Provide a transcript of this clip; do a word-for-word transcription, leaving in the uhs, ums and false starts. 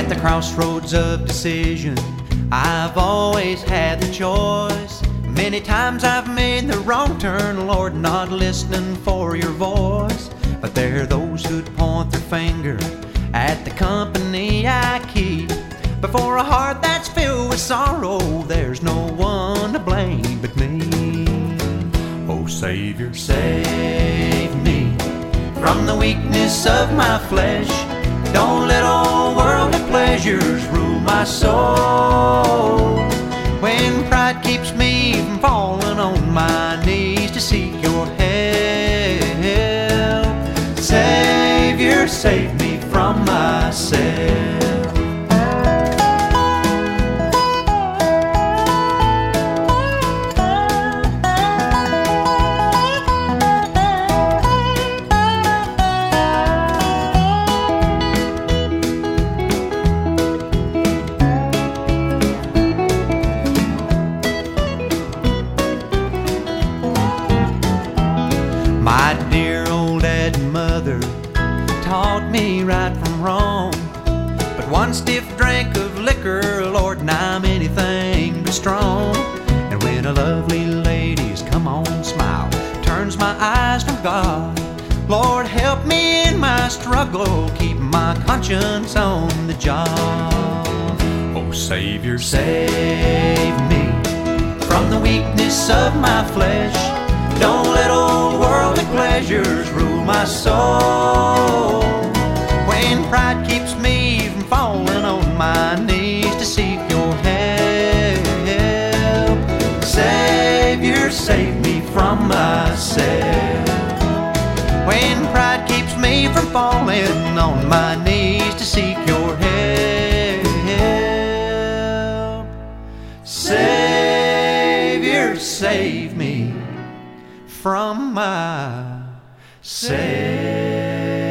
At the crossroads of decision, I've always had the choice. Many times I've made the wrong turn, Lord, not listening for your voice. But there are those who'd point their finger at the company I keep. But for a heart that's filled with sorrow, there's no one to blame but me. Oh, Savior, save me from the weakness of my flesh. Don't let all worldly pleasures rule my soul. When pride keeps me from falling on my knees to seek your help, Savior, save me from myself. My dear old dad and mother taught me right from wrong. But one stiff drink of liquor, Lord, and I'm anything but strong. And when a lovely lady's come on smile turns my eyes from God, Lord, help me in my struggle, keep my conscience on the job. Oh, Savior, save me from the weakness of my flesh. Don't let old worldly pleasures rule my soul. When pride keeps me from falling on my knees to seek your help, Savior, save me from myself. When pride keeps me from falling on my knees to seek your help, Savior, save me from myself.